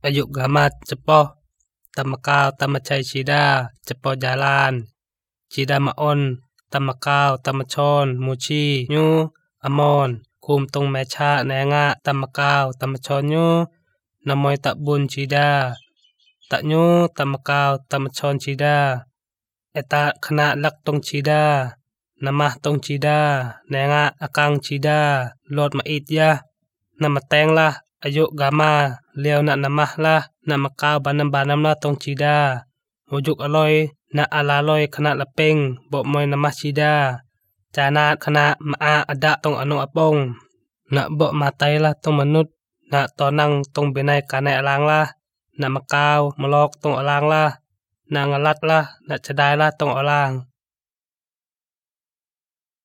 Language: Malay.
ayuk gamat cepoh tamakau tamacai cida cepoh jalan cida maon tamakau tamachon muci nyu amon kum tong mecha nenga tamakau tamachon nyu namoy tak bun cida tak nyu tamakau tamachon cida eta kena lak tong cida namah tong cida nenga akang cida lot mait yah namateng lah ayuk gama leo nak namah lah nak makau banam lah tong cida mujuk aloy nak alaloy kena lepeng bok moy namah cida canat kena maa ada tong anu apong nak bok matai lah tong manut nak tonang tong binai kanai alang lah nak makau melok tong alang lah nak ngalat lah nak cedai lah tong alang.